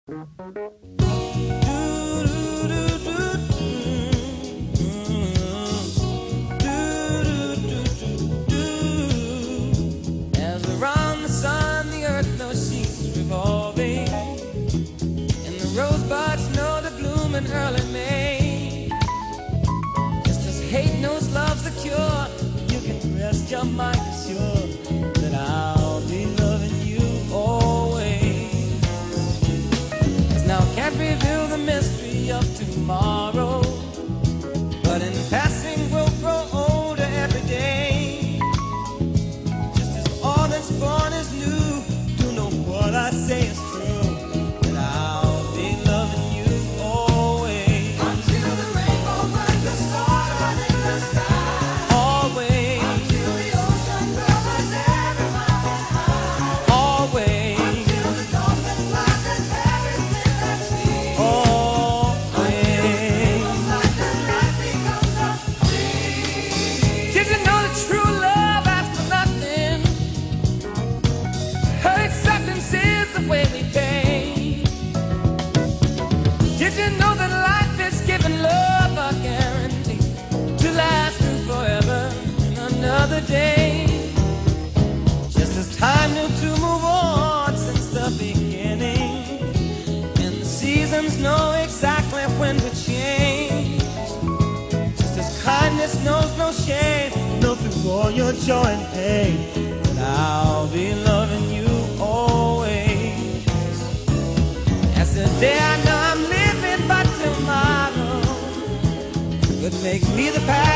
As around the sun, the earth knows she's revolving, and the rosebuds know to bloom in early May. Just as hate knows love's the cure, you can rest your mind assured that I'll be loving you always. As now can't reveal the mystery of tomorrow, but in passing we'll grow older every day. Just as all that's born is new, do know what I say is true, that I'll be loving you always. Until the rainbow burns the stars in the sky. Always. Until the ocean covers every mountain high. Always. Until the dolphin flies and everything that sees. Always. Until life becomes a dream. Did you know that true love asks for nothing? Her acceptance is the way we pay. Did you know that life is giving love a guarantee to last through forever and another day? Just as time knew to move on since the beginning, and the seasons know exactly when to change. Just as kindness knows no shame, know through all your joy and pain, that I'll be loving you always. As the day I know I'm living, but tomorrow could make me the past.